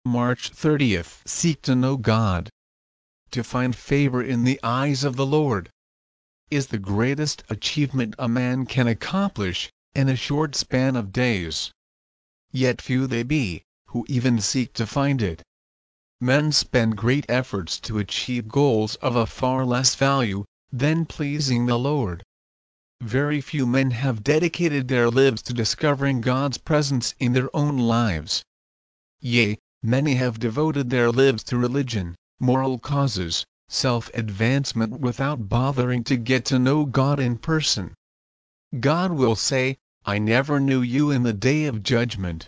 March 30th. Seek to know God. To find favor in the eyes of the Lord is the greatest achievement a man can accomplish in a short span of days. Yet few they be who even seek to find it. Men spend great efforts to achieve goals of a far less value than pleasing the Lord. Very few men have dedicated their lives to discovering God's presence in their own lives. Yea, many have devoted their lives to religion, moral causes, self-advancement without bothering to get to know God in person. God will say, "I never knew you" in the day of judgment.